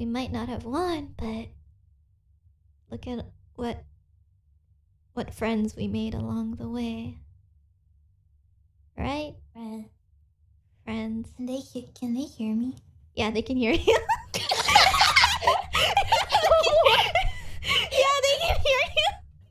we might not have won, but look at what friends we made along the way. Right? Right. Friends. Can they hear me? Yeah, they can hear you. Yeah, they can hear you.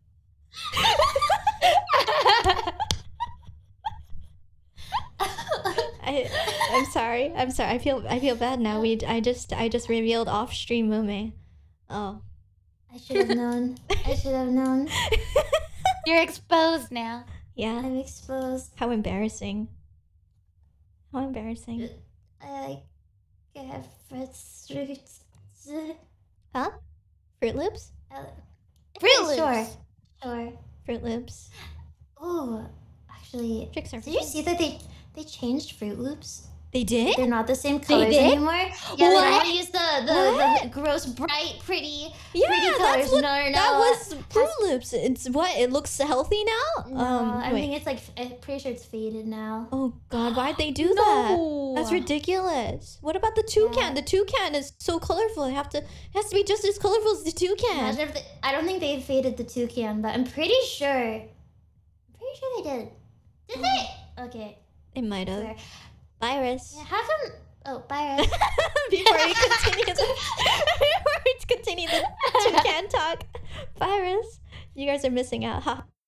I'm sorry. I'm sorry. I feel bad now. I just revealed off-stream Mume. Oh. I should have known. I should have known. You're exposed now. Yeah. I'm exposed. How embarrassing. How embarrassing. I have fruits. Huh? Fruit Loops? Fruit Loops. Sure. Fruit Loops. Oh, actually, Tricks are did you see that they changed Fruit Loops? They did? They're not the same colors did? anymore. Yeah, What? they don't use the gross, bright, pretty colors. That's what, No, that was Fruit Loops. It's what? It looks healthy now? No, I wait. think it's like I'm pretty sure it's faded now. Oh god, why'd they do No. that? That's ridiculous. What about the toucan? Yeah. The toucan is so colorful. It has to be just as colorful as the toucan. Imagine if I don't think they faded the toucan, but I'm pretty sure. They did. Did they? Okay. They might have. Swear. Virus. Yeah, how come? Oh, virus. Before we continue the toucan talk. Virus. You guys are missing out. Ha.